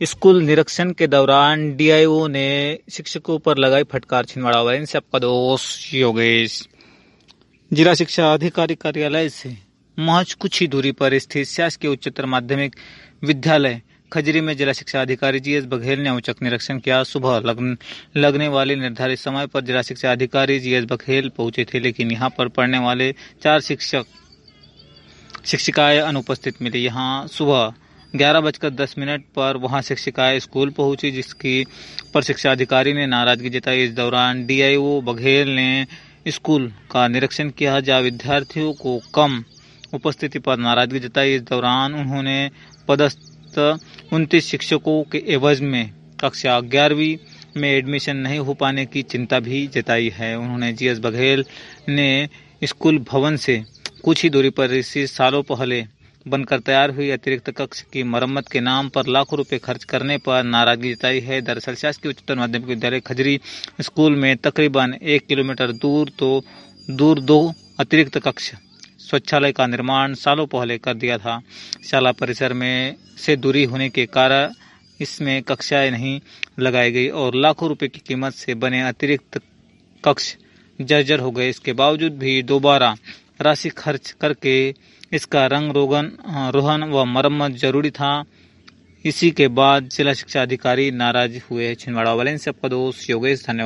School निरीक्षण के दौरान डीआईओ ने शिक्षकों पर लगाई फटकार। छिंदवाड़ा वाले से आपका दोस्त योगेश। जिला शिक्षा अधिकारी कार्यालय से महज कुछ ही दूरी पर स्थित शासकीय उच्चतर माध्यमिक विद्यालय खजरी में जिला शिक्षा अधिकारी जीएस बघेल ने औचक निरीक्षण किया। सुबह लगने वाले निर्धारित समय पर जिला शिक्षा अधिकारी जीएस बघेल पहुंचे थे, लेकिन यहां पर पढ़ने वाले 4 शिक्षिकाएं अनुपस्थित मिली। यहां सुबह 11:10 पर वहां शिक्षिकाएं स्कूल पहुंची, जिसकी पर शिक्षा अधिकारी ने नाराजगी जताई। इस दौरान डीआईओ बघेल ने स्कूल का निरीक्षण किया, जहां विद्यार्थियों को कम उपस्थिति पर नाराजगी जताई। इस दौरान उन्होंने पदस्थ 29 शिक्षकों के एवज में कक्षा 11वीं में एडमिशन नहीं हो पाने की चिंता भी जताई है। उन्होंने जीएस बघेल ने स्कूल भवन से कुछ ही दूरी पर इसी सालों पहले बनकर तैयार हुई अतिरिक्त कक्ष की मरम्मत के नाम पर लाखों रुपए खर्च करने पर नाराजगी जताई है। दरअसल शासकीय उच्चतर माध्यमिक विद्यालय खजरी स्कूल में तकरीबन 1 किलोमीटर दूर 2 अतिरिक्त कक्ष शौचालय का निर्माण सालों पहले कर दिया था। शाला परिसर में से दूरी होने के कारण इसमें कक्षाएं नहीं लगाई गई और लाखों रुपए की कीमत से बने अतिरिक्त कक्ष जर्जर हो गए। इसके बावजूद भी दोबारा राशि खर्च करके इसका रंग रोहन व मरम्मत जरूरी था। इसी के बाद जिला शिक्षा अधिकारी नाराज हुए। छिंदवाड़ा वाले से आपका दोस्त योगेश। धन्यवाद।